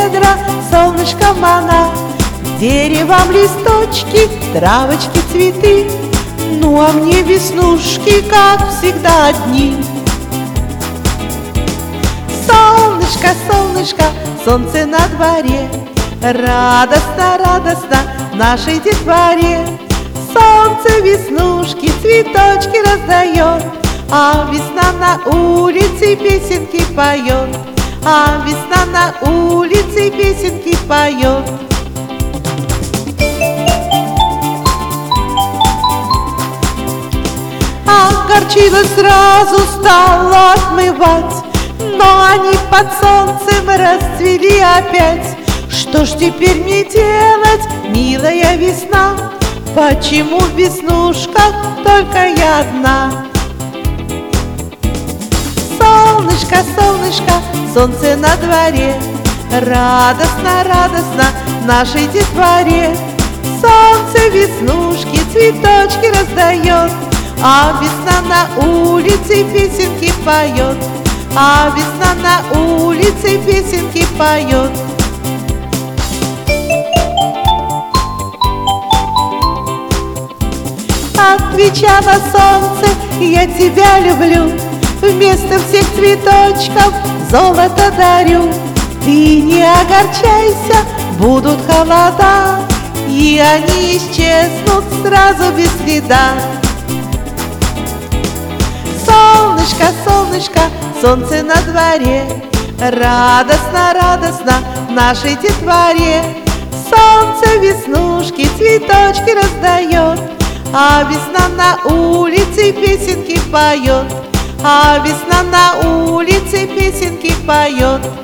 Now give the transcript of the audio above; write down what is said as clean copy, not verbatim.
щедро солнышко мана. Деревом листочки, травочки, цветы, ну а мне веснушки, как всегда, одни. Солнышко, солнышко, солнце на дворе, радостно, радостно нашей детворе. Солнце веснушки, цветочки раздает, а весна на улице песенки поет, а весна на улице песенки поет. Огорчилась, сразу стала отмывать, но они под солнцем расцвели опять. Что ж теперь мне делать, милая весна? Почему в веснушках только я одна? Солнышко, солнышко, солнце на дворе, радостно, радостно нашей детворе. Солнце веснушки, цветочки раздает, а весна на улице песенки поет, а весна на улице песенки поет. Отвечало солнце, я тебя люблю, вместо всех цветочков золото дарю. Ты не огорчайся, будут холода, и они исчезнут сразу без следа. Солнышко, солнышко, солнце на дворе, радостно, радостно нашей детворе. Солнце веснушки, цветочки раздает, а весна на улице песенки поет, а весна на улице песенки поет.